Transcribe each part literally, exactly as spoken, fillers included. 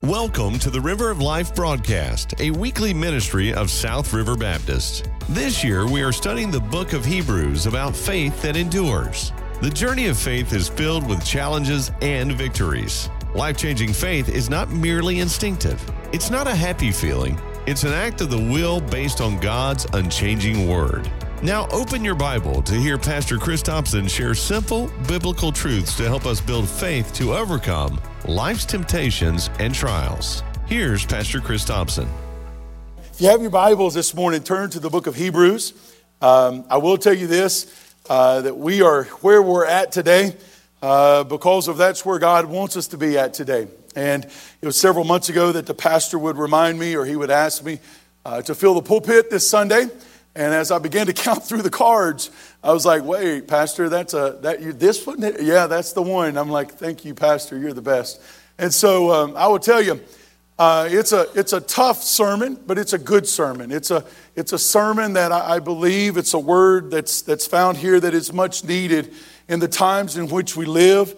Welcome to the River of Life broadcast, a weekly ministry of South River Baptist. This year, we are studying the book of Hebrews about faith that endures. The journey of faith is filled with challenges and victories. Life-changing faith is not merely instinctive. It's not a happy feeling. It's an act of the will based on God's unchanging word. Now open your Bible to hear Pastor Chris Thompson share simple biblical truths to help us build faith to overcome life's temptations and trials. Here's Pastor Chris Thompson. If you have your Bibles this morning, turn to the book of Hebrews. Um, I will tell you this, uh, that we are where we're at today uh, because of that's where God wants us to be at today. And it was several months ago that the pastor would remind me, or he would ask me uh, to fill the pulpit this Sunday. And as I began to count through the cards, I was like, wait, Pastor, that's a, that you, this one? Yeah, that's the one. I'm like, thank you, Pastor, you're the best. And so um, I will tell you, uh, it's a it's a tough sermon, but it's a good sermon. It's a it's a sermon that I, I believe it's a word that's that's found here that is much needed in the times in which we live.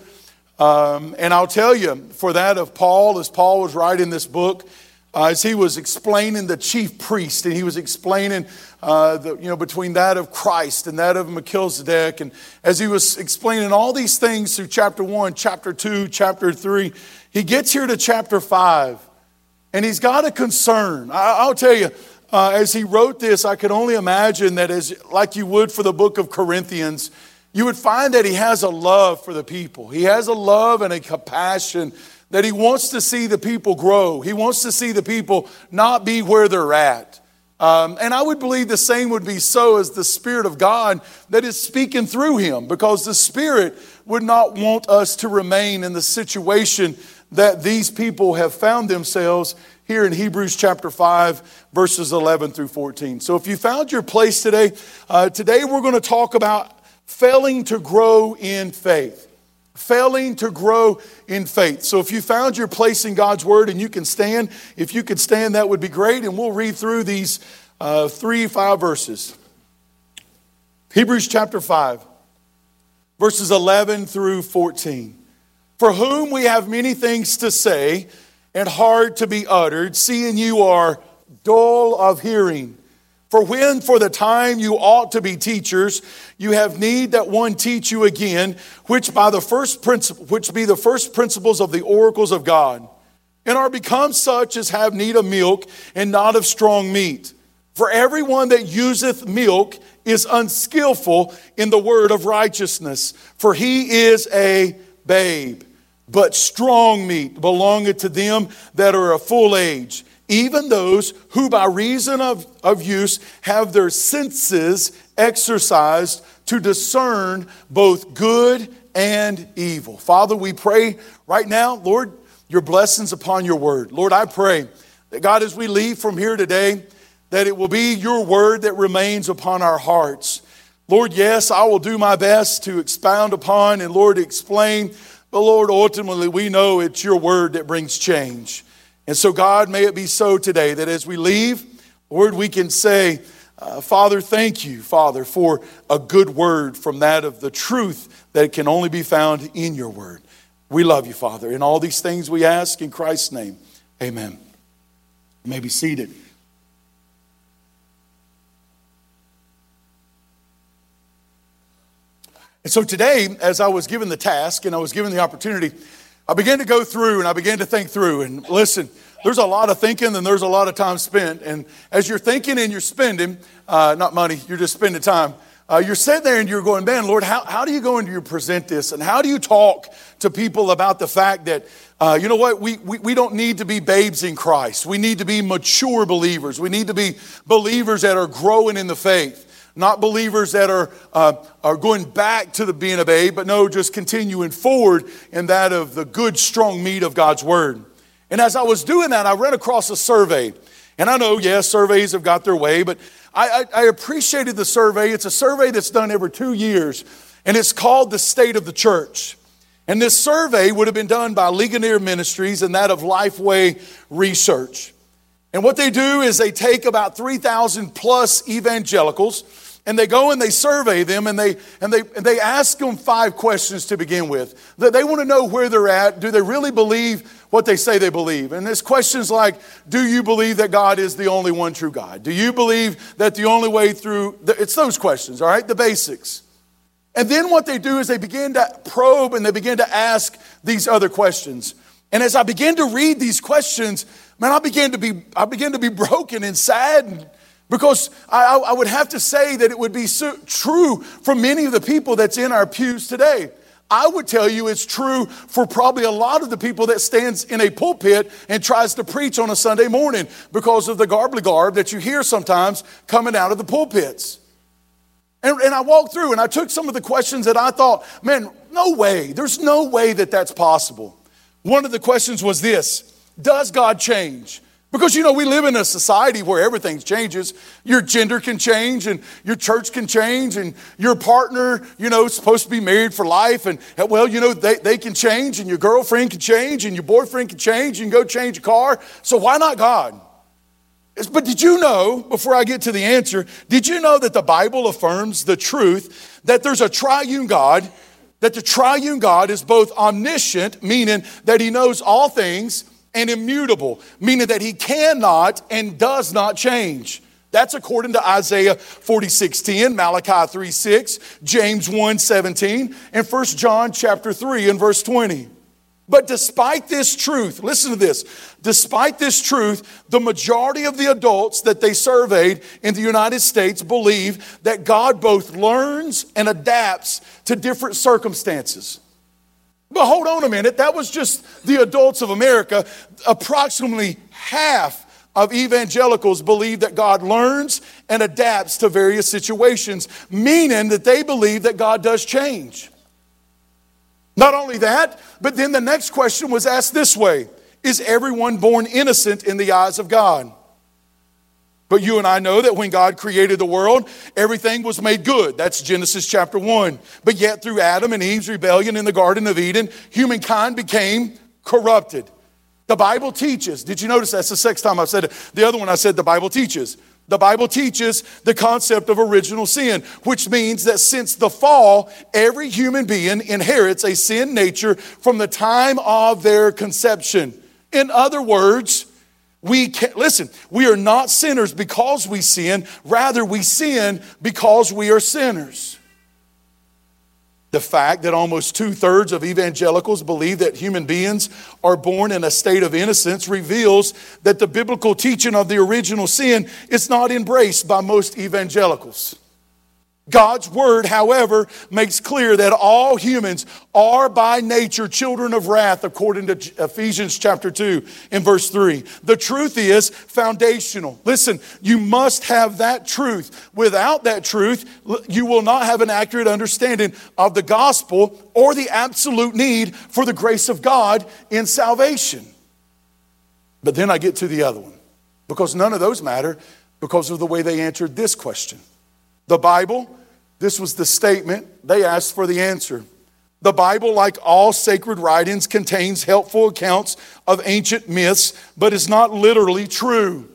Um, and I'll tell you, for that of Paul, as Paul was writing this book, Uh, as he was explaining the chief priest, and he was explaining, uh, the, you know, between that of Christ and that of Melchizedek, and as he was explaining all these things through chapter one, chapter two, chapter three, he gets here to chapter five, and he's got a concern. I, I'll tell you, uh, as he wrote this, I could only imagine that as like you would for the book of Corinthians, you would find that he has a love for the people. He has a love and a compassion that he wants to see the people grow. He wants to see the people not be where they're at. Um, and I would believe the same would be so as the Spirit of God that is speaking through him, because the Spirit would not want us to remain in the situation that these people have found themselves here in Hebrews chapter five, verses eleven through fourteen. So if you found your place today, uh, today we're going to talk about failing to grow in faith. Failing to grow in faith. So if you found your place in God's Word and you can stand, if you could stand, that would be great. And we'll read through these uh, three, five verses. Hebrews chapter five, verses eleven through fourteen. For whom we have many things to say and hard to be uttered, seeing you are dull of hearing. For when for the time you ought to be teachers, you have need that one teach you again, which by the first principle, which be the first principles of the oracles of God, and are become such as have need of milk and not of strong meat. For everyone that useth milk is unskillful in the word of righteousness, for he is a babe. But strong meat belongeth to them that are of full age, even those who by reason of, of use have their senses exercised to discern both good and evil. Father, we pray right now, Lord, your blessings upon your word. Lord, I pray that God, as we leave from here today, that it will be your word that remains upon our hearts. Lord, yes, I will do my best to expound upon and, Lord, explain. But Lord, ultimately, we know it's your word that brings change. And so, God, may it be so today that as we leave, Lord, we can say, uh, Father, thank you, Father, for a good word from that of the truth that can only be found in your word. We love you, Father. In all these things we ask in Christ's name, amen. You may be seated. And so today, as I was given the task and I was given the opportunity, I began to go through and I began to think through. And listen, there's a lot of thinking and there's a lot of time spent. And as you're thinking and you're spending, uh, not money, you're just spending time. Uh, you're sitting there and you're going, man, Lord, how, how do you go and you present this? And how do you talk to people about the fact that, uh, you know what, we, we, we don't need to be babes in Christ. We need to be mature believers. We need to be believers that are growing in the faith. Not believers that are uh, are going back to the being a babe, but no, just continuing forward in that of the good, strong meat of God's word. And as I was doing that, I ran across a survey. And I know, yes, surveys have got their way, but I, I, I appreciated the survey. It's a survey that's done every two years, and it's called the State of the Church. And this survey would have been done by Ligonier Ministries and that of Lifeway Research. And what they do is they take about three thousand plus evangelicals, And they go and they survey them, and they and they and they ask them five questions to begin with. That they want to know where they're at. Do they really believe what they say they believe? And there's questions like, do you believe that God is the only one true God? Do you believe that the only way through, the, it's those questions, all right, the basics. And then what they do is they begin to probe and they begin to ask these other questions. And as I begin to read these questions, man, I began to be I began to be broken and saddened. Because I, I would have to say that it would be so true for many of the people that's in our pews today. I would tell you it's true for probably a lot of the people that stands in a pulpit and tries to preach on a Sunday morning because of the garbly garb that you hear sometimes coming out of the pulpits. And, and I walked through and I took some of the questions that I thought, man, no way. There's no way that that's possible. One of the questions was this: does God change? Because, you know, we live in a society where everything changes. Your gender can change, and your church can change, and your partner, you know, is supposed to be married for life. And, well, you know, they, they can change, and your girlfriend can change, and your boyfriend can change. You can go change a car. So why not God? But did you know, before I get to the answer, did you know that the Bible affirms the truth that there's a triune God, that the triune God is both omniscient, meaning that he knows all things, and immutable, meaning that he cannot and does not change. That's according to Isaiah forty-six ten, Malachi three six, James one seventeen, and First John chapter three and verse twenty. But despite this truth, listen to this, despite this truth, the majority of the adults that they surveyed in the United States believe that God both learns and adapts to different circumstances. But hold on a minute, that was just the adults of America. Approximately half of evangelicals believe that God learns and adapts to various situations, meaning that they believe that God does change. Not only that, but then the next question was asked this way: is everyone born innocent in the eyes of God? But you and I know that when God created the world, everything was made good. That's Genesis chapter one. But yet through Adam and Eve's rebellion in the Garden of Eden, humankind became corrupted. The Bible teaches. Did you notice that's the sixth time I've said it? The other one I said the Bible teaches. The Bible teaches the concept of original sin, which means that since the fall, every human being inherits a sin nature from the time of their conception. In other words, We can, listen, we are not sinners because we sin. Rather, we sin because we are sinners. The fact that almost two-thirds of evangelicals believe that human beings are born in a state of innocence reveals that the biblical teaching of the original sin is not embraced by most evangelicals. God's word, however, makes clear that all humans are by nature children of wrath, according to Ephesians chapter two and verse three. The truth is foundational. Listen, you must have that truth. Without that truth, you will not have an accurate understanding of the gospel or the absolute need for the grace of God in salvation. But then I get to the other one, because none of those matter because of the way they answered this question. The Bible, this was the statement, they asked for the answer. The Bible, like all sacred writings, contains helpful accounts of ancient myths, but is not literally true.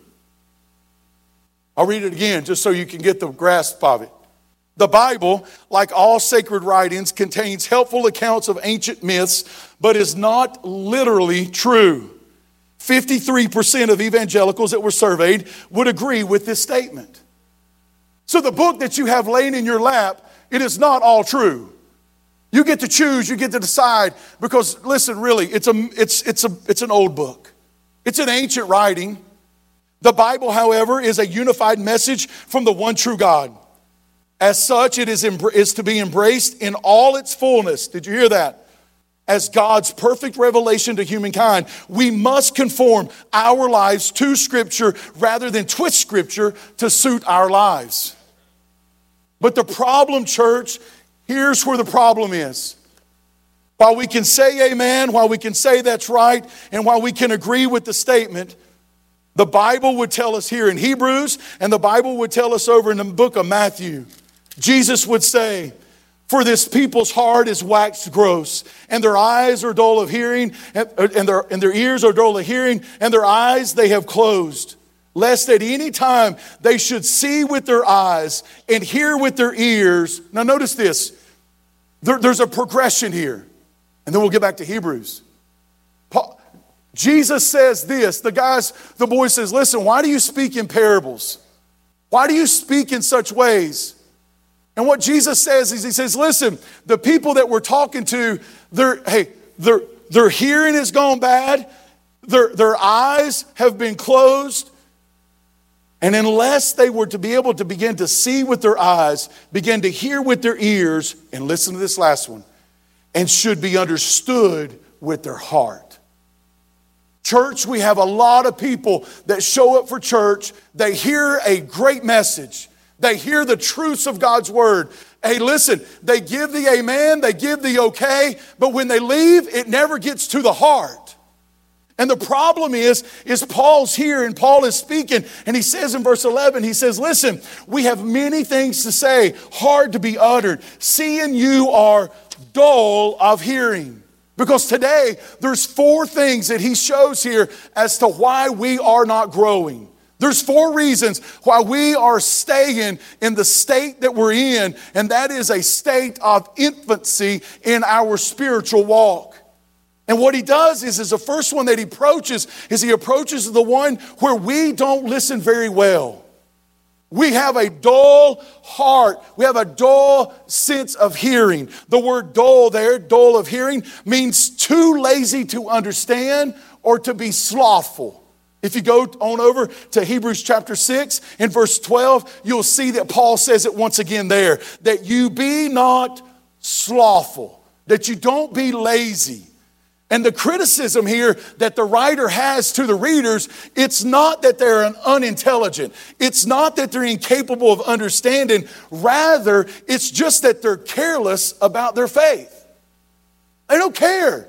I'll read it again just so you can get the grasp of it. The Bible, like all sacred writings, contains helpful accounts of ancient myths, but is not literally true. fifty-three percent of evangelicals that were surveyed would agree with this statement. So the book that you have laying in your lap, it is not all true. You get to choose, you get to decide, because listen, really, it's a it's it's a it's an old book. It's an ancient writing. The Bible, however, is a unified message from the one true God. As such, it is, is to be embraced in all its fullness. Did you hear that? As God's perfect revelation to humankind, we must conform our lives to Scripture rather than twist Scripture to suit our lives. But the problem, church, here's where the problem is. While we can say amen, while we can say that's right, and while we can agree with the statement, the Bible would tell us here in Hebrews, and the Bible would tell us over in the book of Matthew, Jesus would say, "For this people's heart is waxed gross, and their eyes are dull of hearing, and, and, their, and their ears are dull of hearing, and their eyes they have closed, lest at any time they should see with their eyes and hear with their ears. Now notice this. There, there's a progression here. And then we'll get back to Hebrews. Paul, Jesus says this. The guys, the boy says, listen, why do you speak in parables? Why do you speak in such ways? And what Jesus says is, he says, listen, the people that we're talking to, their hey, their, their hearing has gone bad. Their, their eyes have been closed. And unless they were to be able to begin to see with their eyes, begin to hear with their ears, and listen to this last one, and should be understood with their heart. Church, we have a lot of people that show up for church. They hear a great message. They hear the truths of God's word. Hey, listen, they give the amen, they give the okay, but when they leave, it never gets to the heart. And the problem is, is Paul's here and Paul is speaking, and he says in verse eleven, he says, listen, we have many things to say, hard to be uttered, seeing you are dull of hearing. Because today, there's four things that he shows here as to why we are not growing. There's four reasons why we are staying in the state that we're in, and that is a state of infancy in our spiritual walk. And what he does is, is the first one that he approaches is he approaches the one where we don't listen very well. We have a dull heart. We have a dull sense of hearing. The word dull there, dull of hearing, means too lazy to understand or to be slothful. If you go on over to Hebrews chapter six, in verse twelve, you'll see that Paul says it once again there, that you be not slothful, that you don't be lazy. And the criticism here that the writer has to the readers, it's not that they're unintelligent. It's not that they're incapable of understanding. Rather, it's just that they're careless about their faith. They don't care.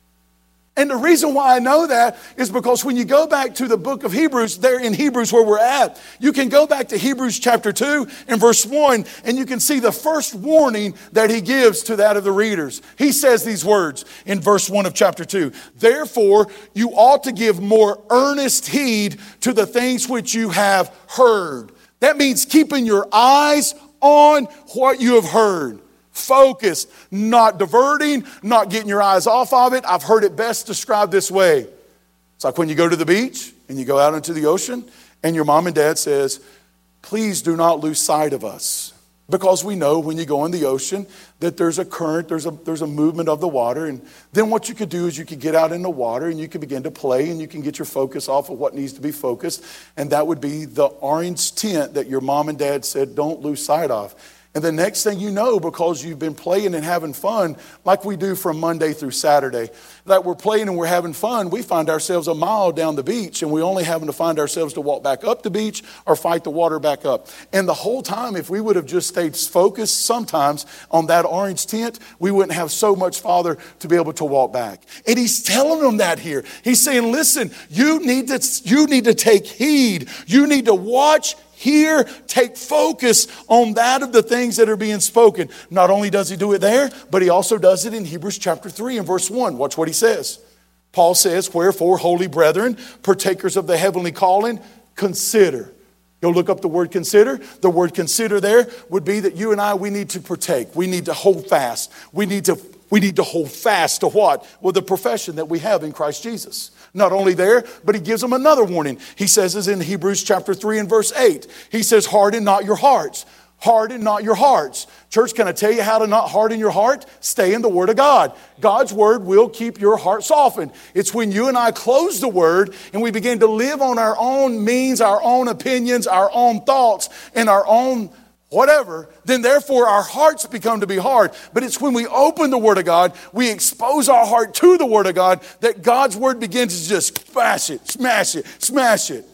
And the reason why I know that is because when you go back to the book of Hebrews, there in Hebrews where we're at, you can go back to Hebrews chapter two and verse one, and you can see the first warning that he gives to that of the readers. He says these words in verse one of chapter two. Therefore, you ought to give more earnest heed to the things which you have heard. That means keeping your eyes on what you have heard. Focused, not diverting, not getting your eyes off of it. I've heard it best described this way. It's like when you go to the beach and you go out into the ocean and your mom and dad says, please do not lose sight of us. Because we know when you go in the ocean that there's a current, there's a, there's a movement of the water. And then what you could do is you could get out in the water and you could begin to play and you can get your focus off of what needs to be focused. And that would be the orange tint that your mom and dad said don't lose sight of. And the next thing you know, because you've been playing and having fun, like we do from Monday through Saturday, that we're playing and we're having fun, we find ourselves a mile down the beach and we only having to find ourselves to walk back up the beach or fight the water back up. And the whole time, if we would have just stayed focused sometimes on that orange tint, we wouldn't have so much farther to be able to walk back. And he's telling them that here. He's saying, listen, you need to, you need to take heed. You need to watch Here, take focus on that of the things that are being spoken. Not only does he do it there, but he also does it in Hebrews chapter three and verse one. Watch what he says. Paul says, wherefore, holy brethren, partakers of the heavenly calling, consider. You'll look up the word consider. The word consider there would be that you and I, we need to partake. We need to hold fast. We need to, we need to hold fast to what? Well, the profession that we have in Christ Jesus. Not only there, but he gives them another warning. He says this in Hebrews chapter three and verse eight. He says, harden not your hearts. Harden not your hearts. Church, can I tell you how to not harden your heart? Stay in the Word of God. God's Word will keep your heart softened. It's when you and I close the Word and we begin to live on our own means, our own opinions, our own thoughts, and our own whatever, then therefore our hearts become to be hard. But it's when we open the Word of God, we expose our heart to the Word of God, that God's Word begins to just smash it, smash it, smash it.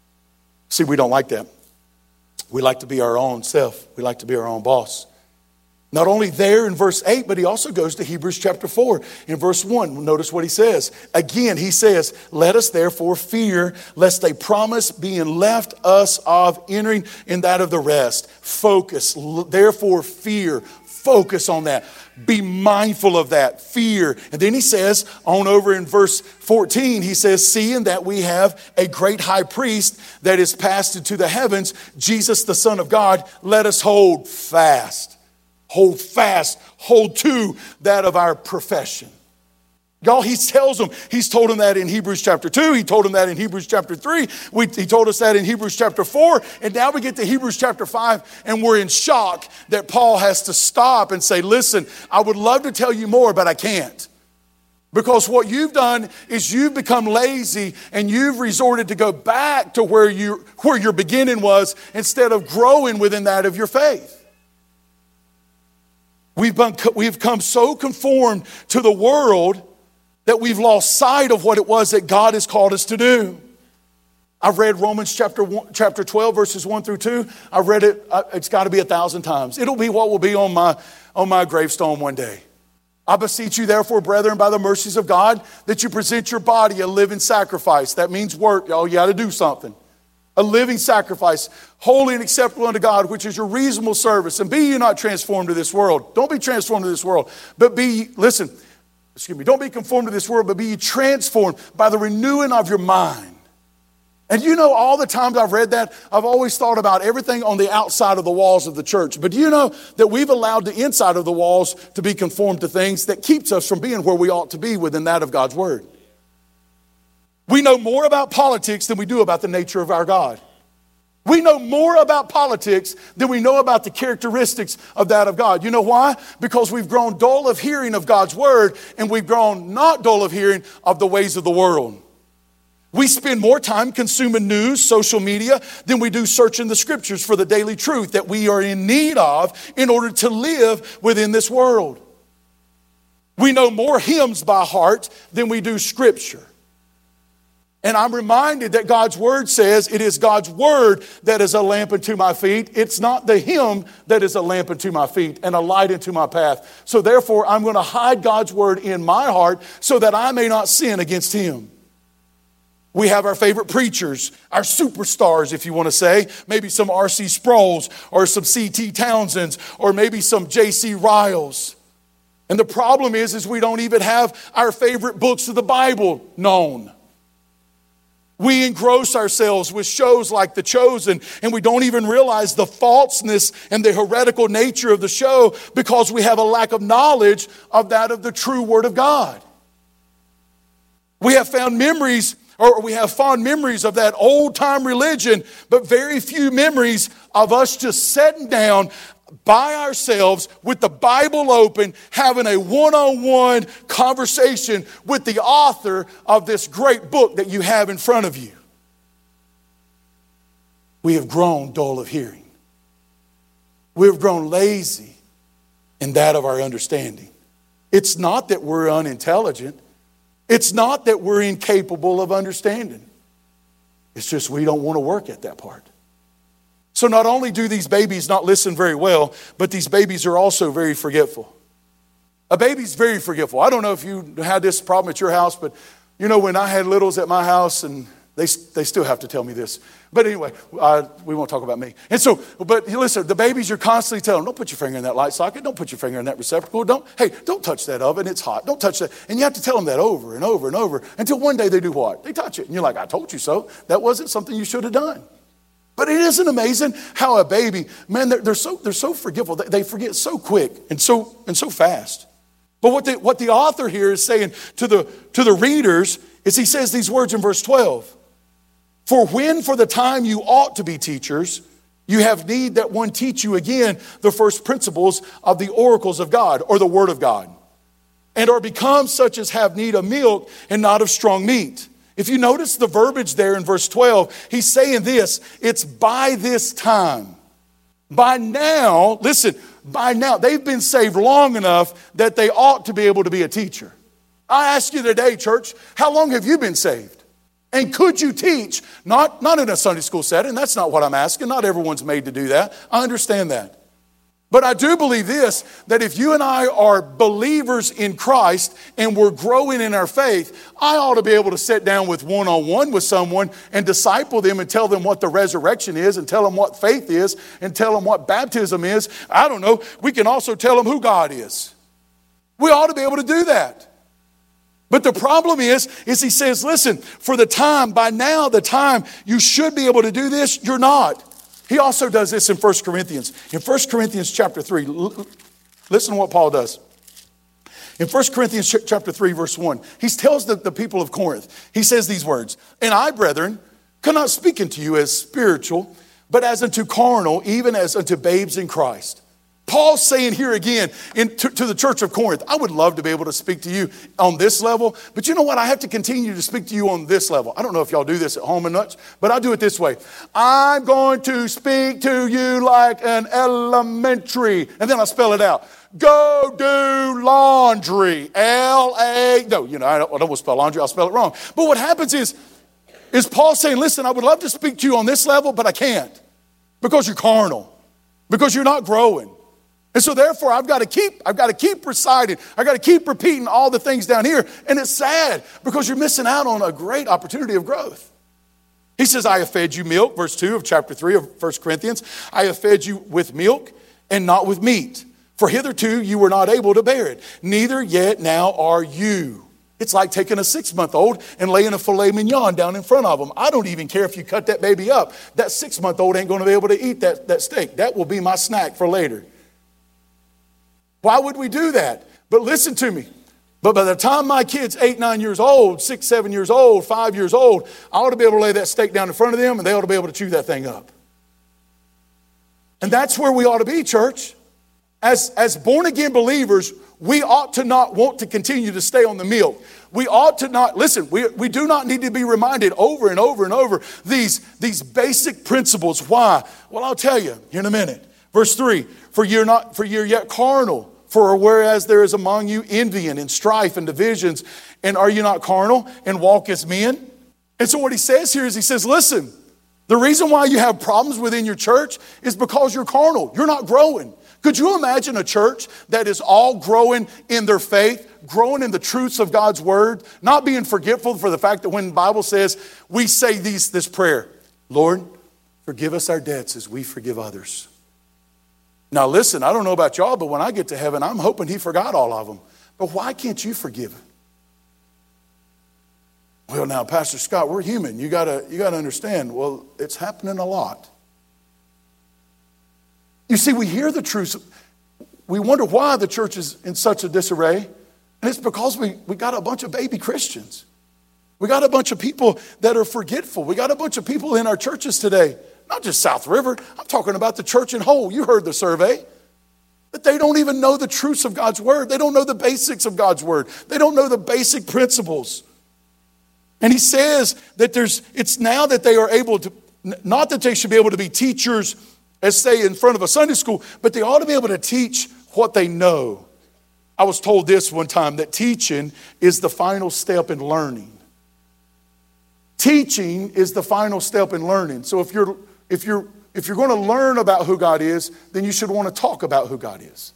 See, we don't like that. We like to be our own self. We like to be our own boss. Not only there in verse eight, but he also goes to Hebrews chapter four. In verse one, notice what he says. Again, he says, let us therefore fear, lest they promise being left us of entering in that of the rest. Focus, therefore fear. Focus on that. Be mindful of that. Fear. And then he says, on over in verse fourteen, he says, seeing that we have a great high priest that is passed into the heavens, Jesus the Son of God, let us hold fast. Hold fast. Hold to that of our profession. Y'all, he tells them, he's told them that in Hebrews chapter two. He told them that in Hebrews chapter three. We, he told us that in Hebrews chapter four. And now we get to Hebrews chapter five, and we're in shock that Paul has to stop and say, listen, I would love to tell you more, but I can't. Because what you've done is you've become lazy and you've resorted to go back to where, you, where your beginning was instead of growing within that of your faith. We've, been, we've come so conformed to the world that we've lost sight of what it was that God has called us to do. I've read Romans chapter one, chapter twelve, verses one through two. I've read it, it's got to be a thousand times. It'll be what will be on my, on my gravestone one day. I beseech you, therefore, brethren, by the mercies of God, that you present your body a living sacrifice. That means work, y'all. You got to do something. A living sacrifice, holy and acceptable unto God, which is your reasonable service. And be you not transformed to this world. Don't be transformed to this world, but be, listen, Excuse me, don't be conformed to this world, but be ye transformed by the renewing of your mind. And you know, all the times I've read that, I've always thought about everything on the outside of the walls of the church. But do you know that we've allowed the inside of the walls to be conformed to things that keeps us from being where we ought to be within that of God's word? We know more about politics than we do about the nature of our God. We know more about politics than we know about the characteristics of that of God. You know why? Because we've grown dull of hearing of God's word, and we've grown not dull of hearing of the ways of the world. We spend more time consuming news, social media, than we do searching the scriptures for the daily truth that we are in need of in order to live within this world. We know more hymns by heart than we do scripture. And I'm reminded that God's word says it is God's word that is a lamp unto my feet. It's not the hymn that is a lamp unto my feet and a light unto my path. So therefore, I'm going to hide God's word in my heart so that I may not sin against him. We have our favorite preachers, our superstars, if you want to say. Maybe some R C Sproul's or some C T Townsend's or maybe some J C Ryle's. And the problem is, is we don't even have our favorite books of the Bible known. We engross ourselves with shows like The Chosen, and we don't even realize the falseness and the heretical nature of the show because we have a lack of knowledge of that of the true Word of God. We have found memories, or we have fond memories of that old-time religion, but very few memories of us just sitting down by ourselves with the Bible open, having a one-on-one conversation with the author of this great book that you have in front of you. We have grown dull of hearing. We have grown lazy in that of our understanding. It's not that we're unintelligent. It's not that we're incapable of understanding. It's just we don't want to work at that part. So not only do these babies not listen very well, but these babies are also very forgetful. A baby's very forgetful. I don't know if you had this problem at your house, but you know, when I had littles at my house, and they they still have to tell me this. But anyway, uh, we won't talk about me. And so, but listen, the babies, you're constantly telling them, don't put your finger in that light socket. Don't put your finger in that receptacle. Don't, hey, don't touch that oven. It's hot. Don't touch that. And you have to tell them that over and over and over until one day they do what? They touch it. And you're like, I told you so. That wasn't something you should have done. But it isn't amazing how a baby, man, they're, they're so they're so forgetful. They, they forget so quick and so and so fast. But what the, what the author here is saying to the, to the readers is he says these words in verse twelve. For when for the time you ought to be teachers, you have need that one teach you again the first principles of the oracles of God or the word of God, and are become such as have need of milk and not of strong meat. If you notice the verbiage there in verse twelve, he's saying this, it's by this time. By now, listen, by now, they've been saved long enough that they ought to be able to be a teacher. I ask you today, church, how long have you been saved? And could you teach, not, not in a Sunday school setting, that's not what I'm asking. Not everyone's made to do that. I understand that. But I do believe this, that if you and I are believers in Christ and we're growing in our faith, I ought to be able to sit down with one-on-one with someone and disciple them and tell them what the resurrection is and tell them what faith is and tell them what baptism is. I don't know. We can also tell them who God is. We ought to be able to do that. But the problem is, is he says, listen, for the time, by now, the time you should be able to do this, you're not. He also does this in First Corinthians. In First Corinthians chapter three, listen to what Paul does. In First Corinthians chapter three, verse one, he tells the, the people of Corinth, he says these words, "And I, brethren, cannot speak unto you as spiritual, but as unto carnal, even as unto babes in Christ." Paul's saying here again in, to, to the church of Corinth, I would love to be able to speak to you on this level, but you know what? I have to continue to speak to you on this level. I don't know if y'all do this at home or not, but I do it this way. I'm going to speak to you like an elementary, and then I spell it out. Go do laundry, L A, no, you know, I don't, I don't want to spell laundry, I'll spell it wrong. But what happens is, is Paul saying, listen, I would love to speak to you on this level, but I can't because you're carnal, because you're not growing. And so therefore, I've got to keep, I've got to keep reciting. I've got to keep repeating all the things down here. And it's sad because you're missing out on a great opportunity of growth. He says, I have fed you milk, verse two of chapter three of First Corinthians. I have fed you with milk and not with meat. For hitherto you were not able to bear it. Neither yet now are you. It's like taking a six-month-old and laying a filet mignon down in front of them. I don't even care if you cut that baby up. That six-month-old ain't going to be able to eat that, that steak. That will be my snack for later. Why would we do that? But listen to me. But by the time my kid's eight, nine years old, six, seven years old, five years old, I ought to be able to lay that steak down in front of them and they ought to be able to chew that thing up. And that's where we ought to be, church. As, as born-again believers, we ought to not want to continue to stay on the milk. We ought to not, listen, we, we do not need to be reminded over and over and over these, these basic principles. Why? Well, I'll tell you here in a minute. Verse three, for you're not, for you're yet carnal. For whereas there is among you envying and strife and divisions, and are you not carnal and walk as men? And so what he says here is he says, listen, the reason why you have problems within your church is because you're carnal. You're not growing. Could you imagine a church that is all growing in their faith, growing in the truths of God's word, not being forgetful for the fact that when the Bible says we say these, this prayer, Lord, forgive us our debts as we forgive others. Now listen, I don't know about y'all, but when I get to heaven, I'm hoping he forgot all of them. But why can't you forgive? Well, now, Pastor Scott, we're human. You gotta, you gotta understand. Well, it's happening a lot. You see, we hear the truth. We wonder why the church is in such a disarray. And it's because we, we got a bunch of baby Christians. We got a bunch of people that are forgetful. We got a bunch of people in our churches today. Not just South River. I'm talking about the church in whole. You heard the survey. That they don't even know the truths of God's word. They don't know the basics of God's word. They don't know the basic principles. And he says that there's, it's now that they are able to, not that they should be able to be teachers, as say in front of a Sunday school, but they ought to be able to teach what they know. I was told this one time, that teaching is the final step in learning. Teaching is the final step in learning. So if you're If you're, if you're going to learn about who God is, then you should want to talk about who God is.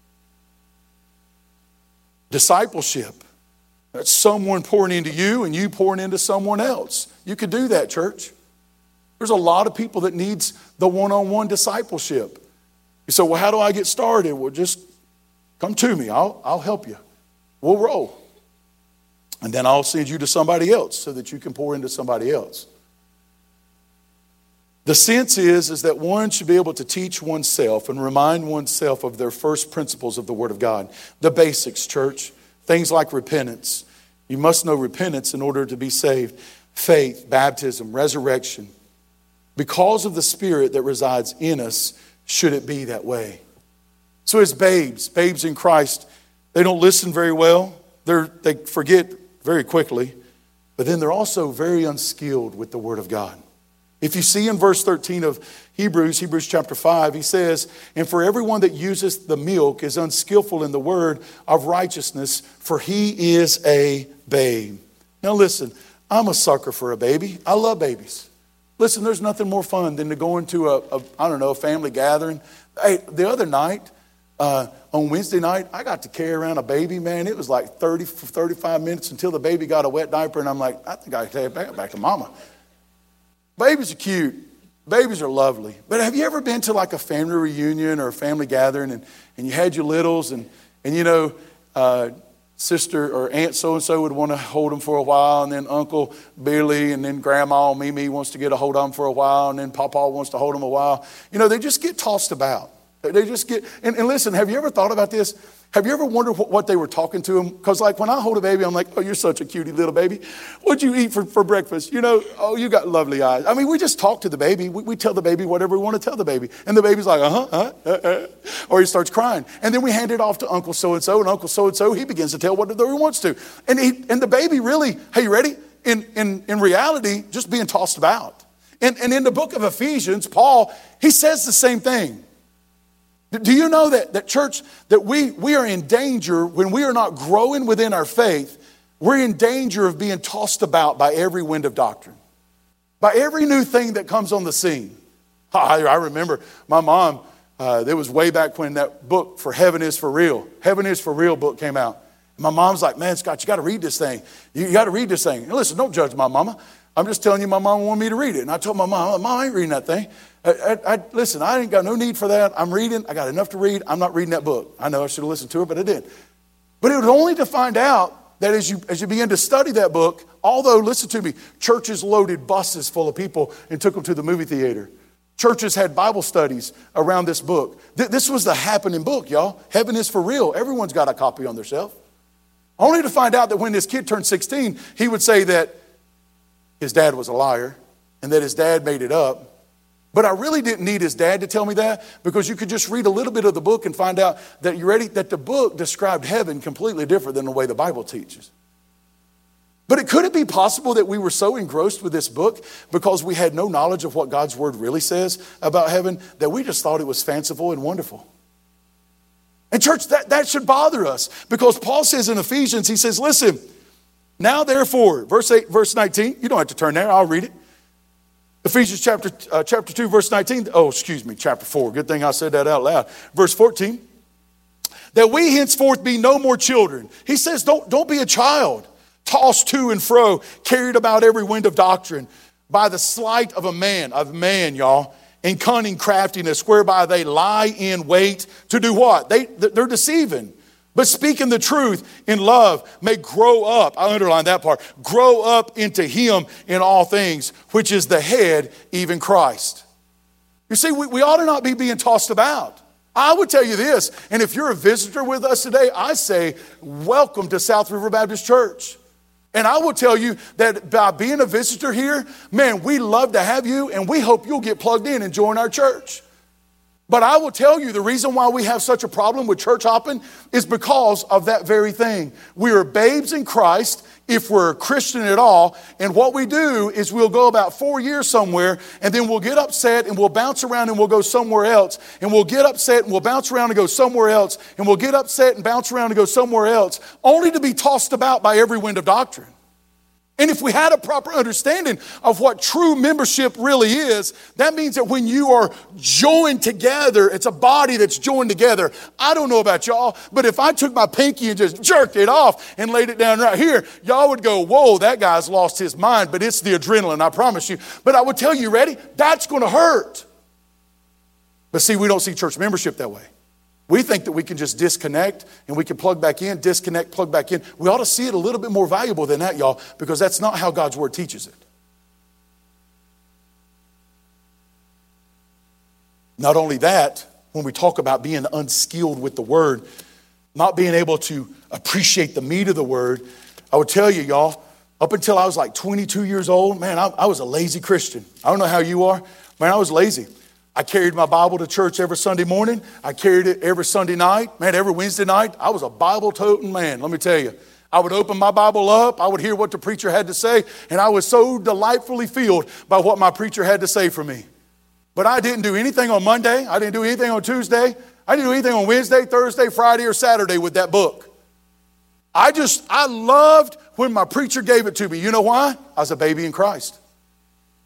Discipleship. That's someone pouring into you and you pouring into someone else. You could do that, church. There's a lot of people that needs the one-on-one discipleship. You say, well, how do I get started? Well, just come to me. I'll, I'll help you. We'll roll. And then I'll send you to somebody else so that you can pour into somebody else. The sense is, is that one should be able to teach oneself and remind oneself of their first principles of the Word of God. The basics, church. Things like repentance. You must know repentance in order to be saved. Faith, baptism, resurrection. Because of the Spirit that resides in us, should it be that way. So as babes, babes in Christ, they don't listen very well. They're, they forget very quickly. But then they're also very unskilled with the Word of God. If you see in verse thirteen of Hebrews, Hebrews chapter five, he says, and for everyone that uses the milk is unskillful in the word of righteousness, for he is a babe. Now listen, I'm a sucker for a baby. I love babies. Listen, there's nothing more fun than to go into a, a I don't know, a family gathering. Hey, the other night, uh, on Wednesday night, I got to carry around a baby, man. It was like thirty, thirty-five minutes until the baby got a wet diaper, and I'm like, I think I can take it back, back to mama. Babies are cute. Babies are lovely. But have you ever been to like a family reunion or a family gathering, and, and you had your littles, and, and you know, uh, sister or aunt so-and-so would want to hold them for a while, and then Uncle Billy and then Grandma Mimi wants to get a hold of them for a while, and then Papa wants to hold them a while. You know, they just get tossed about. They just get, and, and listen, have you ever thought about this? Have you ever wondered what, what they were talking to them? Because like when I hold a baby, I'm like, oh, you're such a cutie little baby. What'd you eat for, for breakfast? You know, oh, you got lovely eyes. I mean, we just talk to the baby. We, we tell the baby whatever we want to tell the baby. And the baby's like, uh-huh, uh-huh, uh-huh. Or he starts crying. And then we hand it off to Uncle so-and-so, and Uncle so-and-so, he begins to tell whatever he wants to. And he, and the baby really, hey, you ready? In, in, in reality, just being tossed about. And, and in the book of Ephesians, Paul, he says the same thing. Do you know that, that church, that we, we are in danger when we are not growing within our faith? We're in danger of being tossed about by every wind of doctrine, by every new thing that comes on the scene. I, I remember my mom, uh, there was way back when that book for Heaven is for Real, Heaven is for Real book came out. And my mom's like, man, Scott, you got to read this thing. You, you got to read this thing. And listen, don't judge my mama. I'm just telling you my mom wanted me to read it. And I told my mom, Mom, I ain't reading that thing. I, I, I, listen, I ain't got no need for that. I'm reading. I got enough to read. I'm not reading that book. I know I should have listened to her, but I didn't. But it was only to find out that as you, as you begin to study that book, although, listen to me, churches loaded buses full of people and took them to the movie theater. Churches had Bible studies around this book. Th- this was the happening book, y'all. Heaven is for real. Everyone's got a copy on their shelf. Only to find out that when this kid turned sixteen, he would say that his dad was a liar and that his dad made it up. But I really didn't need his dad to tell me that, because you could just read a little bit of the book and find out that you ready that the book described heaven completely different than the way the Bible teaches. But it could it be possible that we were so engrossed with this book because we had no knowledge of what God's word really says about heaven that we just thought it was fanciful and wonderful? And church, that, that should bother us, because Paul says in Ephesians, he says, listen, now therefore, verse eight, verse nineteen, you don't have to turn there, I'll read it. Ephesians chapter, uh, chapter two, verse nineteen. Oh, excuse me, chapter four. Good thing I said that out loud. Verse fourteen. That we henceforth be no more children. He says, don't, don't be a child, tossed to and fro, carried about every wind of doctrine, by the sleight of a man, of man, y'all, in cunning craftiness, whereby they lie in wait to do what? They, they're deceiving. But speaking the truth in love may grow up, I underline that part, grow up into him in all things, which is the head, even Christ. You see, we, we ought to not be being tossed about. I would tell you this, and if you're a visitor with us today, I say, welcome to South River Baptist Church. And I will tell you that by being a visitor here, man, we love to have you, and we hope you'll get plugged in and join our church. But I will tell you the reason why we have such a problem with church hopping is because of that very thing. We are babes in Christ if we're a Christian at all. And what we do is we'll go about four years somewhere, and then we'll get upset and we'll bounce around and we'll go somewhere else. And we'll get upset and we'll bounce around and go somewhere else. And we'll get upset and bounce around and go somewhere else, only to be tossed about by every wind of doctrine. And if we had a proper understanding of what true membership really is, that means that when you are joined together, it's a body that's joined together. I don't know about y'all, but if I took my pinky and just jerked it off and laid it down right here, y'all would go, whoa, that guy's lost his mind, but it's the adrenaline, I promise you. But I would tell you, ready? That's going to hurt. But see, we don't see church membership that way. We think that we can just disconnect and we can plug back in, disconnect, plug back in. We ought to see it a little bit more valuable than that, y'all, because that's not how God's word teaches it. Not only that, when we talk about being unskilled with the word, not being able to appreciate the meat of the word, I would tell you, y'all, up until I was like twenty-two years old, man, I, I was a lazy Christian. I don't know how you are. Man, I was lazy. I carried my Bible to church every Sunday morning. I carried it every Sunday night. Man, every Wednesday night, I was a Bible-toting man, let me tell you. I would open my Bible up. I would hear what the preacher had to say, and I was so delightfully filled by what my preacher had to say for me. But I didn't do anything on Monday. I didn't do anything on Tuesday. I didn't do anything on Wednesday, Thursday, Friday, or Saturday with that book. I just, I loved when my preacher gave it to me. You know why? I was a baby in Christ.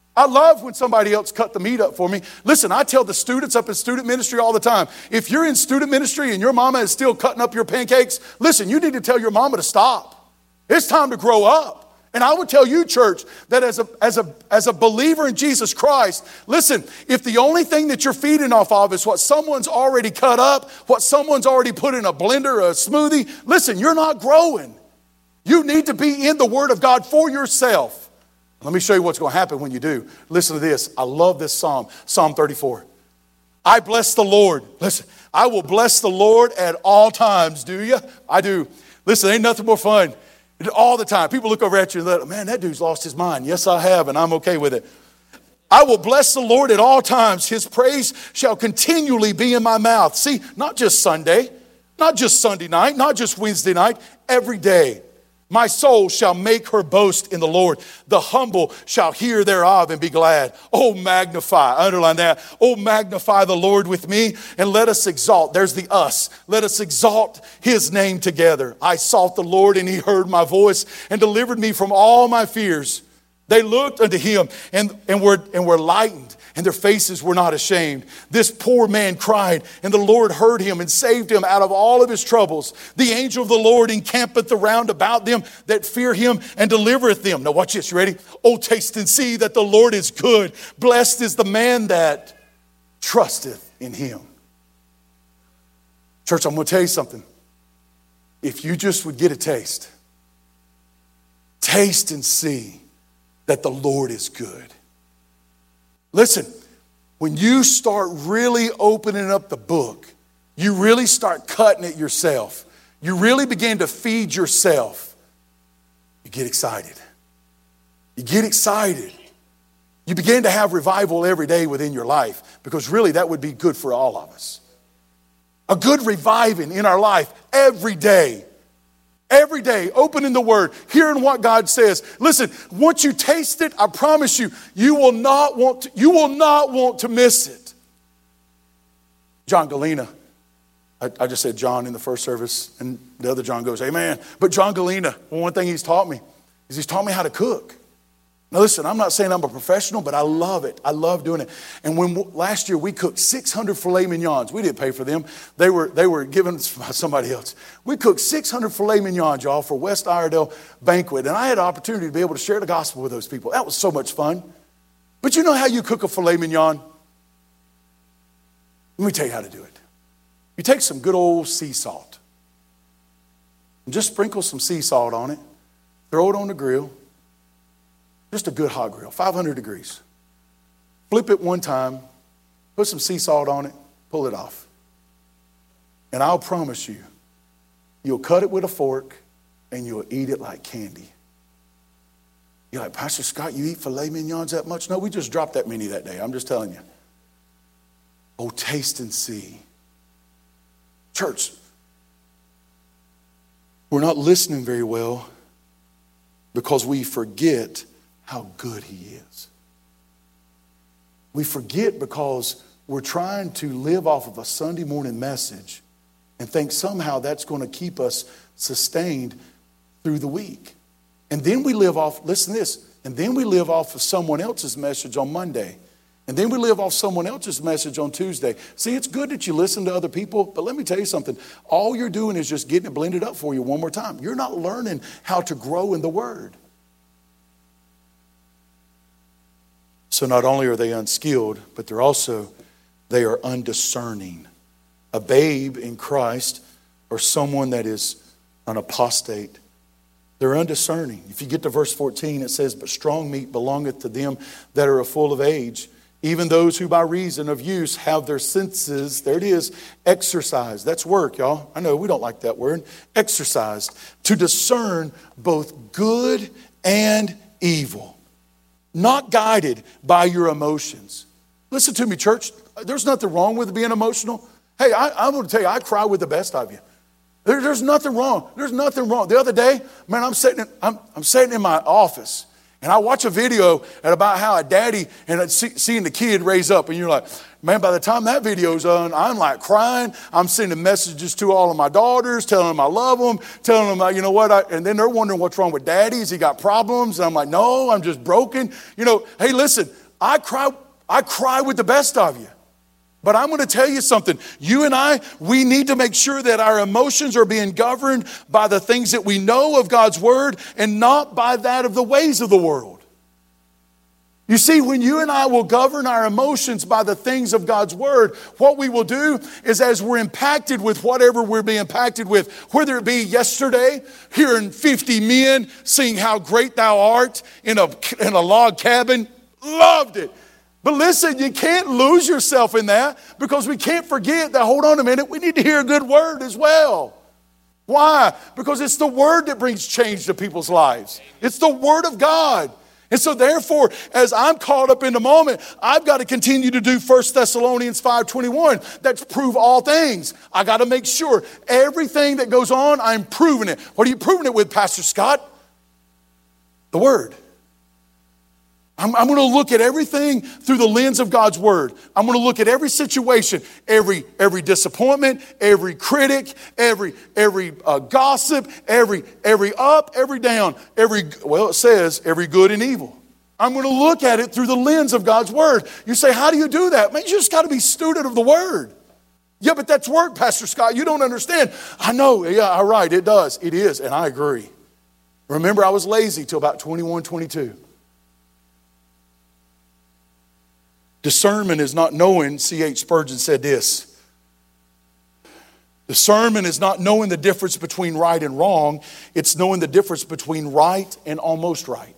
I love when somebody else cut the meat up for me. Listen, I tell the students up in student ministry all the time, if you're in student ministry and your mama is still cutting up your pancakes, listen, you need to tell your mama to stop. It's time to grow up. And I would tell you, church, that as a, as a, as a believer in Jesus Christ, listen, if the only thing that you're feeding off of is what someone's already cut up, what someone's already put in a blender or a smoothie, listen, you're not growing. You need to be in the Word of God for yourself. Let me show you what's going to happen when you do. Listen to this. I love this psalm, Psalm thirty-four. I bless the Lord. Listen, I will bless the Lord at all times. Do you? I do. Listen, ain't nothing more fun. All the time. People look over at you and let, man, that dude's lost his mind. Yes, I have, and I'm okay with it. I will bless the Lord at all times. His praise shall continually be in my mouth. See, not just Sunday, not just Sunday night, not just Wednesday night, every day. My soul shall make her boast in the Lord. The humble shall hear thereof and be glad. Oh, magnify, underline that. Oh, magnify the Lord with me and let us exalt. There's the us. Let us exalt his name together. I sought the Lord and he heard my voice and delivered me from all my fears. They looked unto him and, and, were, and were lightened, and their faces were not ashamed. This poor man cried, and the Lord heard him and saved him out of all of his troubles. The angel of the Lord encampeth around about them that fear him and delivereth them. Now watch this, you ready? Oh, taste and see that the Lord is good. Blessed is the man that trusteth in him. Church, I'm going to tell you something. If you just would get a taste, taste and see that the Lord is good. Listen, when you start really opening up the book, you really start cutting it yourself. You really begin to feed yourself. You get excited. You get excited. You begin to have revival every day within your life, because really that would be good for all of us. A good reviving in our life every day. Every day, opening the Word, hearing what God says. Listen, once you taste it, I promise you, you will not want to, you will not want to miss it. John Galena, I, I just said John in the first service, and the other John goes, amen. But John Galena, one thing he's taught me is he's taught me how to cook. Now listen, I'm not saying I'm a professional, but I love it. I love doing it. And when last year we cooked six hundred filet mignons. We didn't pay for them. They were they were given by somebody else. We cooked six hundred filet mignons, y'all, for West Iredell banquet. And I had an opportunity to be able to share the gospel with those people. That was so much fun. But you know how you cook a filet mignon? Let me tell you how to do it. You take some good old sea salt. And just sprinkle some sea salt on it. Throw it on the grill. Just a good hot grill, five hundred degrees. Flip it one time, put some sea salt on it, pull it off. And I'll promise you, you'll cut it with a fork and you'll eat it like candy. You're like, Pastor Scott, you eat filet mignons that much? No, we just dropped that many that day. I'm just telling you. Oh, taste and see. Church, we're not listening very well because we forget how good he is. We forget because we're trying to live off of a Sunday morning message and think somehow that's going to keep us sustained through the week. And then we live off, listen to this, and then we live off of someone else's message on Monday. And then we live off someone else's message on Tuesday. See, it's good that you listen to other people, but let me tell you something. All you're doing is just getting it blended up for you one more time. You're not learning how to grow in the Word. So not only are they unskilled, but they're also, they are undiscerning. A babe in Christ or someone that is an apostate, they're undiscerning. If you get to verse fourteen, it says, but strong meat belongeth to them that are full of age, even those who by reason of use have their senses, there it is, exercised. That's work, y'all. I know we don't like that word. Exercised. To discern both good and evil. Not guided by your emotions. Listen to me, church. There's nothing wrong with being emotional. Hey, I, I'm going to tell you, I cry with the best of you. There, there's nothing wrong. There's nothing wrong. The other day, man, I'm sitting in, I'm, I'm sitting in my office, And I watch a video about how a daddy and seeing the kid raise up, and you're like, man, by the time that video's on, I'm like crying. I'm sending messages to all of my daughters, telling them I love them, telling them, you know what, I, and then they're wondering what's wrong with daddy. Has he got problems? And I'm like, no, I'm just broken. You know, hey, listen, I cry, I cry with the best of you. But I'm going to tell you something. You and I, we need to make sure that our emotions are being governed by the things that we know of God's Word and not by that of the ways of the world. You see, when you and I will govern our emotions by the things of God's Word, what we will do is as we're impacted with whatever we're being impacted with, whether it be yesterday, hearing fifty men sing How Great Thou Art in a, in a log cabin, loved it. But listen, you can't lose yourself in that because we can't forget that, hold on a minute, we need to hear a good word as well. Why? Because it's the word that brings change to people's lives. It's the word of God. And so therefore, as I'm caught up in the moment, I've got to continue to do First Thessalonians five twenty-one. That's prove all things. I got to make sure everything that goes on, I'm proving it. What are you proving it with, Pastor Scott? The word. I'm, I'm going to look at everything through the lens of God's Word. I'm going to look at every situation, every every disappointment, every critic, every every uh, gossip, every every up, every down, every, well, it says every good and evil. I'm going to look at it through the lens of God's Word. You say, how do you do that? Man, you just got to be a student of the Word. Yeah, but that's work, Pastor Scott. You don't understand. I know. Yeah, all right, it does. It is, and I agree. Remember, I was lazy till about twenty-one, twenty-two. Discernment is not knowing, C H Spurgeon said this. Discernment is not knowing the difference between right and wrong. It's knowing the difference between right and almost right.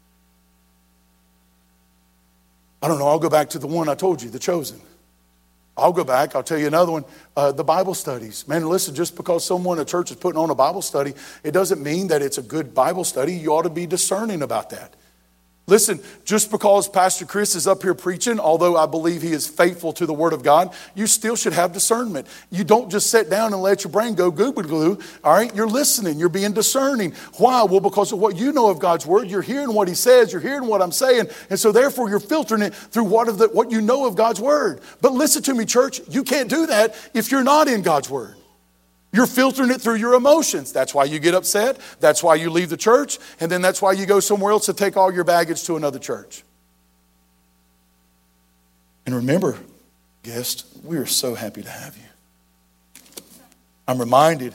I don't know, I'll go back to the one I told you, The Chosen. I'll go back, I'll tell you another one, uh, the Bible studies. Man, listen, just because someone in a church is putting on a Bible study, it doesn't mean that it's a good Bible study. You ought to be discerning about that. Listen, just because Pastor Chris is up here preaching, although I believe he is faithful to the Word of God, you still should have discernment. You don't just sit down and let your brain go gooby glue. All right, you're listening. You're being discerning. Why? Well, because of what you know of God's Word. You're hearing what He says. You're hearing what I'm saying. And so therefore, you're filtering it through what, of the, what you know of God's Word. But listen to me, church. You can't do that if you're not in God's Word. You're filtering it through your emotions. That's why you get upset. That's why you leave the church. And then that's why you go somewhere else to take all your baggage to another church. And remember, guest, we are so happy to have you. I'm reminded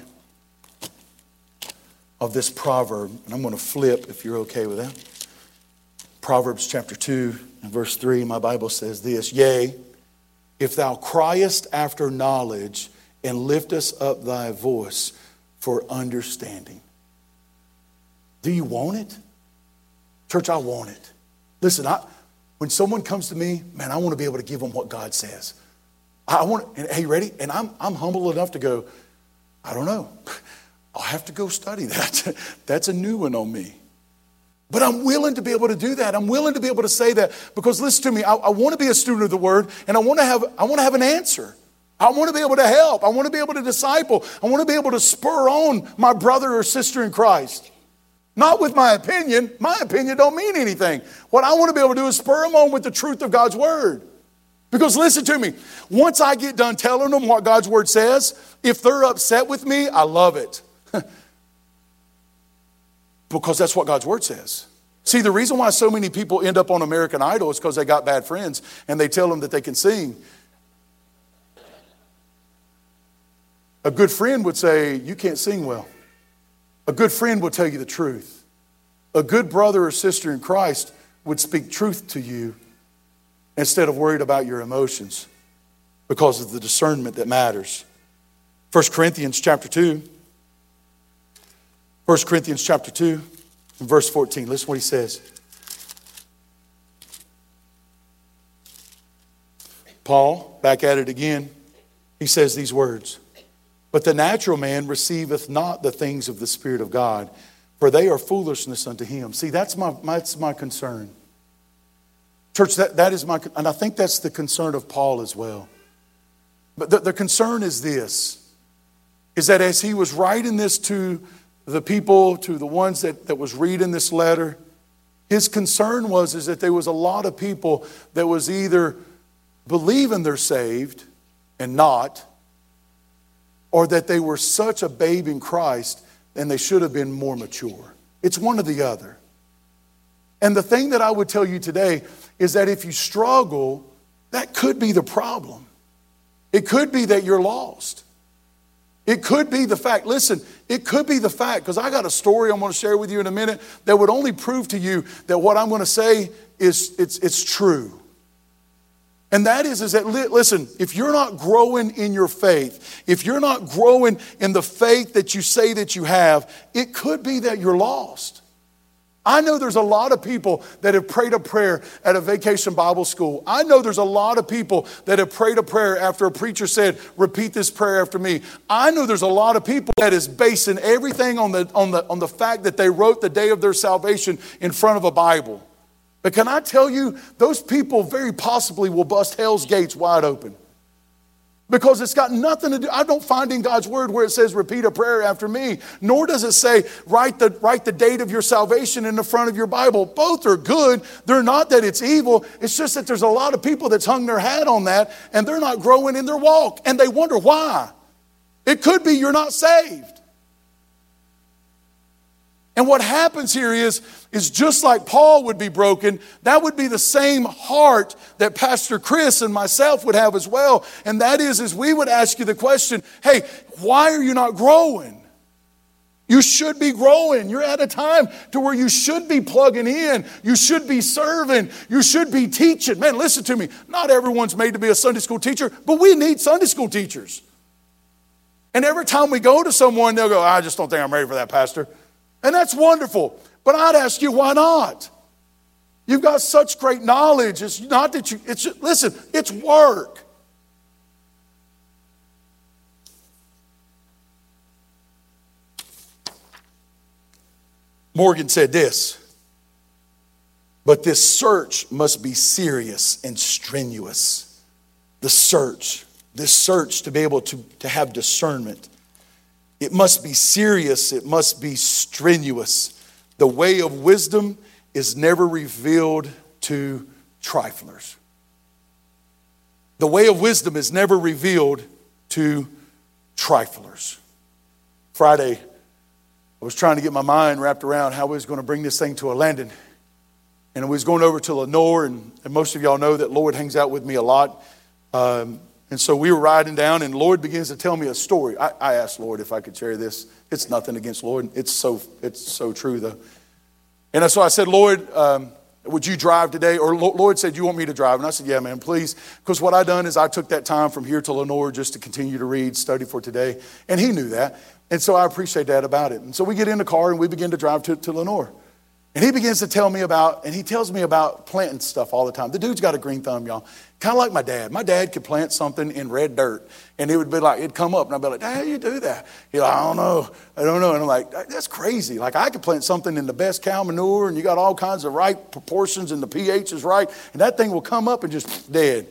of this proverb, and I'm going to flip if you're okay with that. Proverbs chapter two and verse three, my Bible says this, yea, if thou criest after knowledge, and lift us up thy voice for understanding. Do you want it? Church, I want it. Listen, I, when someone comes to me, man, I want to be able to give them what God says. I want, and hey, ready? And I'm, I'm humble enough to go, I don't know. I'll have to go study that. That's a new one on me. But I'm willing to be able to do that. I'm willing to be able to say that because listen to me, I, I want to be a student of the Word and I want to have, I want to have an answer. I want to be able to help. I want to be able to disciple. I want to be able to spur on my brother or sister in Christ. Not with my opinion. My opinion don't mean anything. What I want to be able to do is spur them on with the truth of God's Word. Because listen to me, once I get done telling them what God's Word says, if they're upset with me, I love it. Because that's what God's Word says. See, the reason why so many people end up on American Idol is because they got bad friends and they tell them that they can sing. A good friend would say, you can't sing well. A good friend will tell you the truth. A good brother or sister in Christ would speak truth to you instead of worried about your emotions because of the discernment that matters. First Corinthians chapter two. First Corinthians chapter two and verse fourteen. Listen to what he says. Paul, back at it again, he says these words. But the natural man receiveth not the things of the Spirit of God, for they are foolishness unto him. See, that's my, that's my concern. Church, that, that is my, and I think that's the concern of Paul as well. But the, the concern is this, is that as he was writing this to the people, to the ones that, that was reading this letter, His concern was is that there was a lot of people that was either believing they're saved and not, or that they were such a babe in Christ and they should have been more mature. It's one or the other. And the thing that I would tell you today is that if you struggle, that could be the problem. It could be that you're lost. It could be the fact, listen, it could be the fact, because I got a story I'm going to share with you in a minute that would only prove to you that what I'm going to say is it's, it's true. And that is, is that, listen, if you're not growing in your faith, if you're not growing in the faith that you say that you have, it could be that you're lost. I know there's a lot of people that have prayed a prayer at a vacation Bible school. I know there's a lot of people that have prayed a prayer after a preacher said, repeat this prayer after me. I know there's a lot of people that is basing everything on the, on the, on the fact that they wrote the day of their salvation in front of a Bible. But can I tell you, those people very possibly will bust hell's gates wide open. Because it's got nothing to do, I don't find in God's word where it says repeat a prayer after me, nor does it say write the, write the date of your salvation in the front of your Bible. Both are good. They're not that it's evil. It's just that there's a lot of people that's hung their hat on that and they're not growing in their walk and they wonder why. It could be you're not saved. And what happens here is, is just like Paul would be broken, that would be the same heart that Pastor Chris and myself would have as well. And that is, is we would ask you the question, hey, why are you not growing? You should be growing. You're at a time to where you should be plugging in. You should be serving. You should be teaching. Man, listen to me. Not everyone's made to be a Sunday school teacher, but we need Sunday school teachers. And every time we go to someone, they'll go, I just don't think I'm ready for that, Pastor. And that's wonderful. But I'd ask you, why not? You've got such great knowledge. It's not that you, it's, listen, it's work. Morgan said this, but this search must be serious and strenuous. The search, this search to be able to, to have discernment. It must be serious. It must be strenuous. The way of wisdom is never revealed to triflers. The way of wisdom is never revealed to triflers. Friday, I was trying to get my mind wrapped around how we was going to bring this thing to a landing. And we was going over to Lenore, and, and most of y'all know that Lloyd hangs out with me a lot. Um, And so we were riding down, and Lloyd begins to tell me a story. I, I asked Lloyd if I could share this. It's nothing against Lloyd. It's so it's so true, though. And so I said, Lloyd, um, would you drive today? Or Lloyd said, you want me to drive? And I said, yeah, man, please. Because what I done is I took that time from here to Lenore just to continue to read, study for today. And he knew that. And so I appreciate that about it. And so we get in the car, and we begin to drive to, to Lenore. And he begins to tell me about, and he tells me about planting stuff all the time. The dude's got a green thumb, y'all. Kind of like my dad. My dad could plant something in red dirt, and it would be like, it'd come up, and I'd be like, how do you do that? He's like, I don't know. I don't know. And I'm like, that's crazy. Like, I could plant something in the best cow manure, and you got all kinds of right proportions, and the pH is right, and that thing will come up and just dead.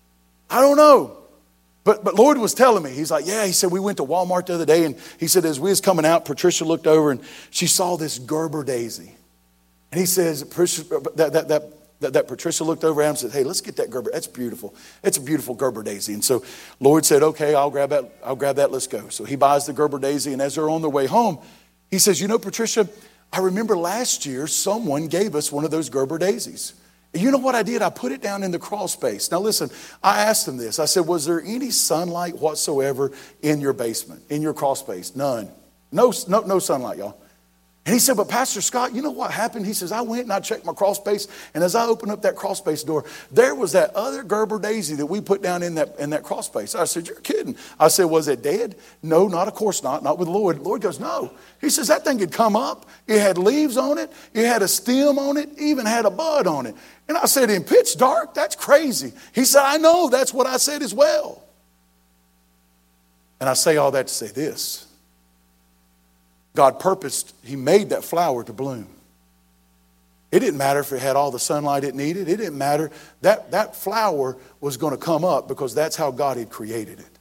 I don't know. But but Lloyd was telling me, he's like, yeah, he said, we went to Walmart the other day, and he said, as we was coming out, Patricia looked over, and she saw this Gerber daisy. And he says, that, that, that, that, that Patricia looked over at him and said, hey, let's get that Gerber. That's beautiful. It's a beautiful Gerber daisy. And so Lloyd said, okay, I'll grab that. I'll grab that. Let's go. So he buys the Gerber daisy. And as they're on their way home, he says, you know, Patricia, I remember last year someone gave us one of those Gerber daisies. And you know what I did? I put it down in the crawl space. Now listen, I asked him this. I said, was there any sunlight whatsoever in your basement, in your crawl space? None. No, no, no sunlight, y'all. And he said, but Pastor Scott, you know what happened? He says, I went and I checked my crawl space. And as I opened up that crawl space door, there was that other Gerber daisy that we put down in that in that crawl space. I said, you're kidding. I said, was it dead? No, not of course not. Not with Lloyd. Lloyd goes, no. He says, that thing had come up. It had leaves on it. It had a stem on it. Even had a bud on it. And I said, in pitch dark? That's crazy. He said, I know. That's what I said as well. And I say all that to say this. God purposed, he made that flower to bloom. It didn't matter if it had all the sunlight it needed. It didn't matter. That, that flower was going to come up because that's how God had created it.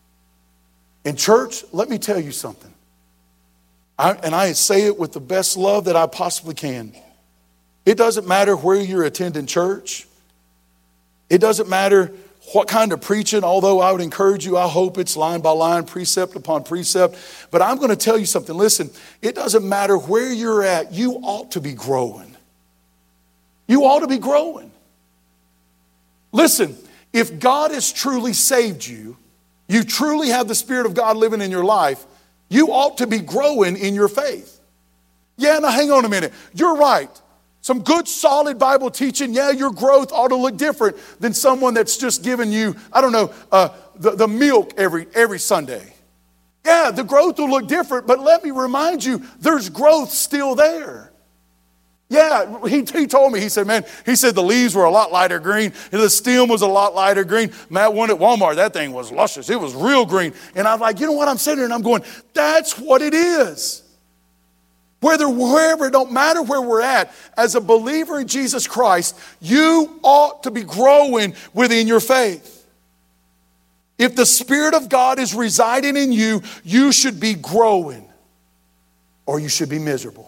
In church, let me tell you something. I, and I say it with the best love that I possibly can. It doesn't matter where you're attending church. It doesn't matter what kind of preaching, although I would encourage you, I hope it's line by line, precept upon precept. But I'm going to tell you something. Listen, it doesn't matter where you're at. You ought to be growing. You ought to be growing. Listen, if God has truly saved you, you truly have the Spirit of God living in your life, you ought to be growing in your faith. Yeah, now hang on a minute. You're right. Some good, solid Bible teaching, yeah, your growth ought to look different than someone that's just giving you, I don't know, uh, the, the milk every, every Sunday. Yeah, the growth will look different, but let me remind you, there's growth still there. Yeah, he, he told me, he said, man, he said the leaves were a lot lighter green, and the stem was a lot lighter green. Matt went at Walmart, that thing was luscious. It was real green. And I'm like, you know what, I'm sitting there and I'm going, that's what it is. Whether, wherever, it don't matter where we're at, as a believer in Jesus Christ, you ought to be growing within your faith. If the Spirit of God is residing in you, you should be growing, or you should be miserable.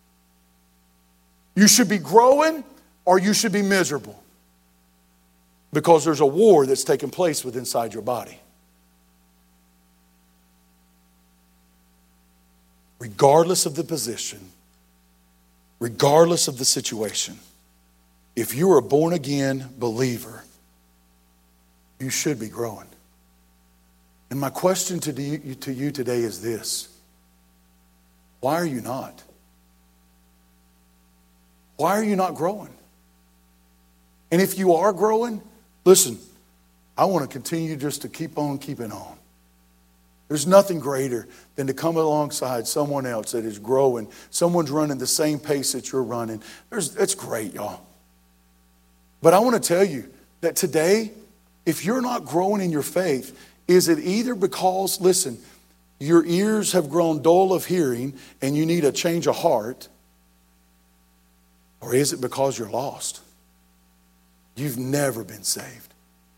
You should be growing, or you should be miserable. Because there's a war that's taking place within inside your body. Regardless of the position, regardless of the situation, if you're a born-again believer, you should be growing. And my question to you, to you today is this. Why are you not? Why are you not growing? And if you are growing, listen, I want to continue just to keep on keeping on. There's nothing greater than to come alongside someone else that is growing. Someone's running the same pace that you're running. There's, it's great, y'all. But I want to tell you that today, if you're not growing in your faith, is it either because, listen, your ears have grown dull of hearing and you need a change of heart, or is it because you're lost? You've never been saved.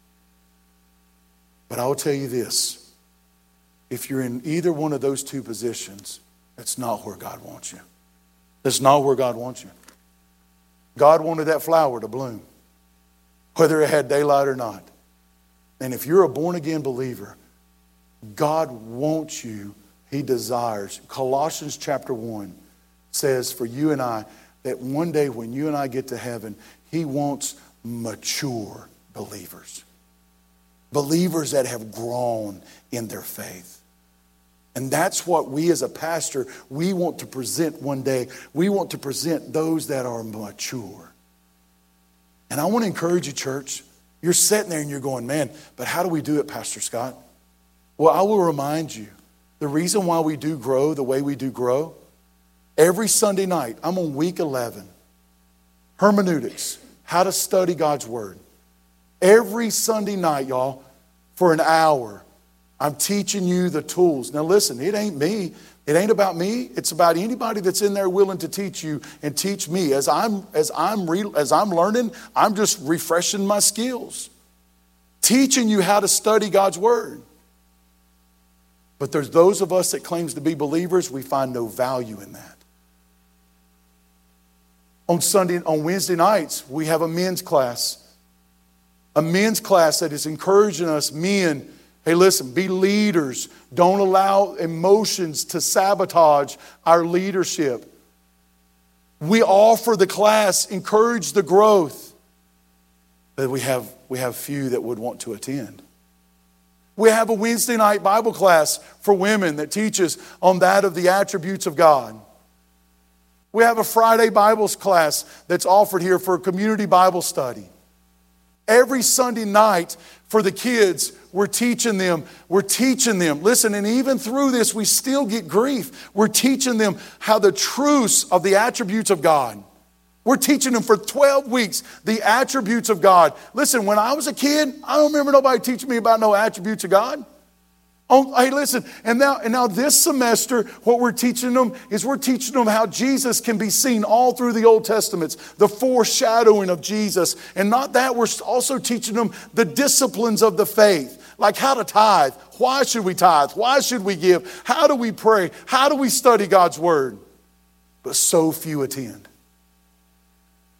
But I will tell you this. If you're in either one of those two positions, that's not where God wants you. That's not where God wants you. God wanted that flower to bloom, whether it had daylight or not. And if you're a born-again believer, God wants you, He desires. Colossians chapter one says for you and I, that one day when you and I get to heaven, He wants mature believers. Believers that have grown in their faith. And that's what we as a pastor, we want to present one day. We want to present those that are mature. And I want to encourage you, church. You're sitting there and you're going, man, but how do we do it, Pastor Scott? Well, I will remind you, the reason why we do grow the way we do grow, every Sunday night, I'm on week eleven. Hermeneutics, how to study God's Word. Every Sunday night, y'all, for an hour, I'm teaching you the tools. Now listen, it ain't me. It ain't about me. It's about anybody that's in there willing to teach you and teach me. As I'm as I'm re, as I'm learning, I'm just refreshing my skills. Teaching you how to study God's Word. But there's those of us that claims to be believers, we find no value in that. On Sunday, on Wednesday nights, we have a men's class. A men's class that is encouraging us, men, hey, listen, be leaders. Don't allow emotions to sabotage our leadership. We offer the class, encourage the growth. But we have, we have few that would want to attend. We have a Wednesday night Bible class for women that teaches on that of the attributes of God. We have a Friday Bible class that's offered here for a community Bible study. Every Sunday night for the kids, we're teaching them, we're teaching them. Listen, and even through this, we still get grief. We're teaching them how the truths of the attributes of God. We're teaching them for twelve weeks the attributes of God. Listen, when I was a kid, I don't remember nobody teaching me about no attributes of God. Oh, hey, listen, and now, and now this semester, what we're teaching them is we're teaching them how Jesus can be seen all through the Old Testaments, the foreshadowing of Jesus. And not that, we're also teaching them the disciplines of the faith, like how to tithe. Why should we tithe? Why should we give? How do we pray? How do we study God's Word? But so few attend.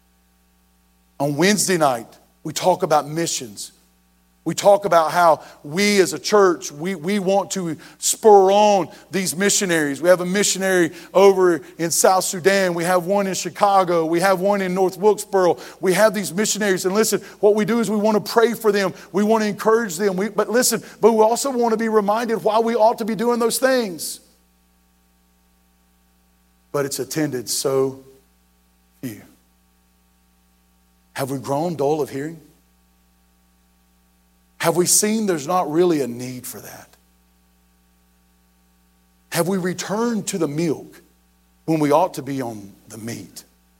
On Wednesday night, we talk about missions. We talk about how we as a church, we, we want to spur on these missionaries. We have a missionary over in South Sudan. We have one in Chicago. We have one in North Wilkesboro. We have these missionaries. And listen, what we do is we want to pray for them. We want to encourage them. We, but listen, but we also want to be reminded why we ought to be doing those things. But it's attended so few. Have we grown dull of hearing? Have we seen there's not really a need for that? Have we returned to the milk when we ought to be on the meat?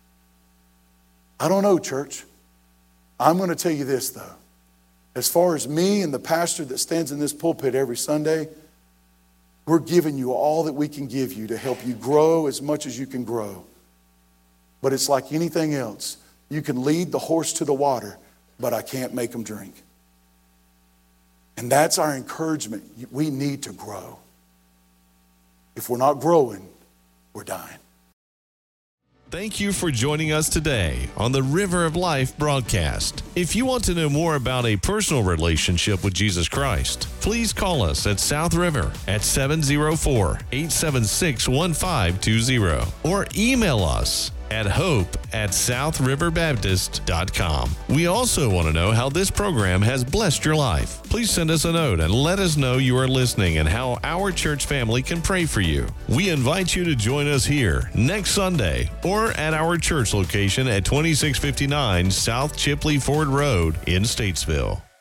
I don't know, church. I'm going to tell you this, though. As far as me and the pastor that stands in this pulpit every Sunday, we're giving you all that we can give you to help you grow as much as you can grow. But it's like anything else. You can lead the horse to the water, but I can't make him drink. And that's our encouragement. We need to grow. If we're not growing, we're dying. Thank you for joining us today on the River of Life broadcast. If you want to know more about a personal relationship with Jesus Christ, please call us at South River at seven oh four, eight seven six, one five two zero or email us at hope at south river baptist dot com. We also want to know how this program has blessed your life. Please send us a note and let us know you are listening and how our church family can pray for you. We invite you to join us here next Sunday or at our church location at twenty-six fifty-nine South Chipley Ford Road in Statesville.